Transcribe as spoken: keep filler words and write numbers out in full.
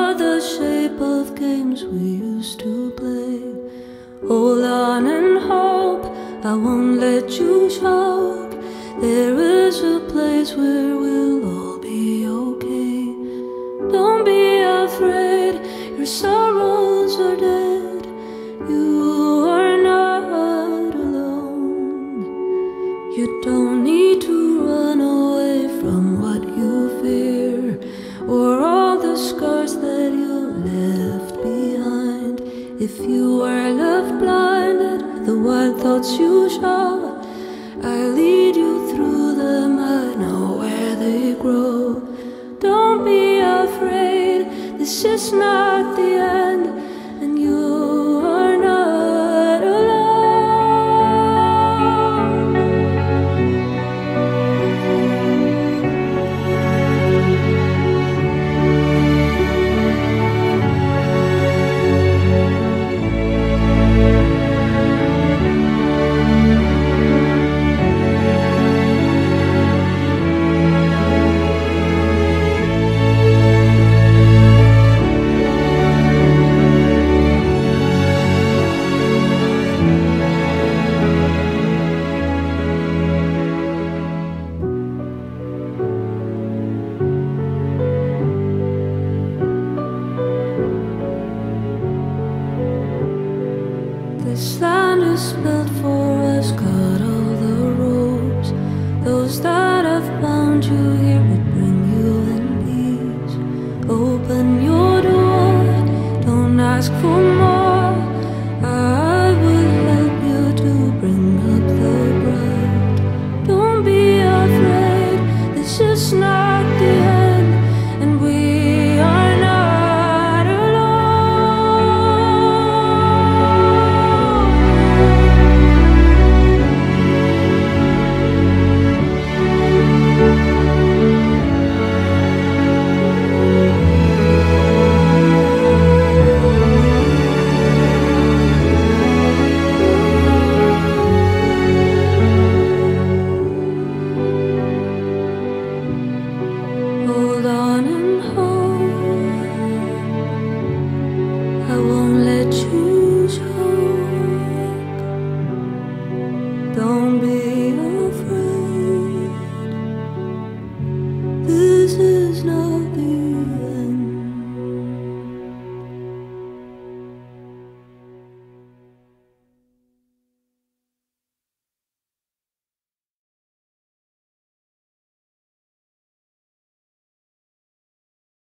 are the shape of games we used to play. Hold on and hope I won't let you choke. There is a place where we'll all be okay. Don't be afraid, your sorrows are dead. You are not alone. You don't need to run away from what you fear, or all the scars that you left behind. If you are left blinded, the wild thoughts you show, I lead you through them, I know where they grow. Don't be afraid, this is not the end, and you are not alone. This land is built for us, got all the ropes. Those that have bound you here would bring you in peace. Open your door, don't ask for